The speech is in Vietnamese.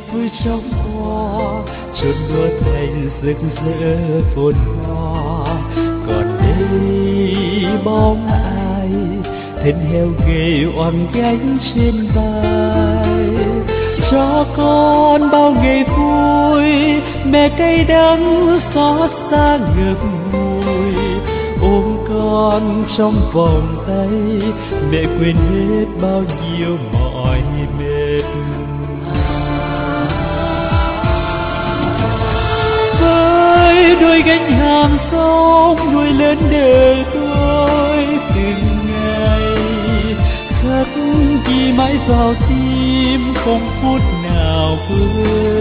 vui trong hoa chôn đua thành rực rỡ phồn hoa. Còn đây bóng ai thân heo gầy oằn gánh trên vai, cho con bao ngày vui mẹ cay đắng xót xa ngực ngùi. Ôm con trong vòng tay mẹ quên hết bao nhiêu mỏi mệt. Với đôi gánh hàng sông nuôi lớn đời tôi từng ngày, khắc ghi mãi vào tim không phút nào vơi.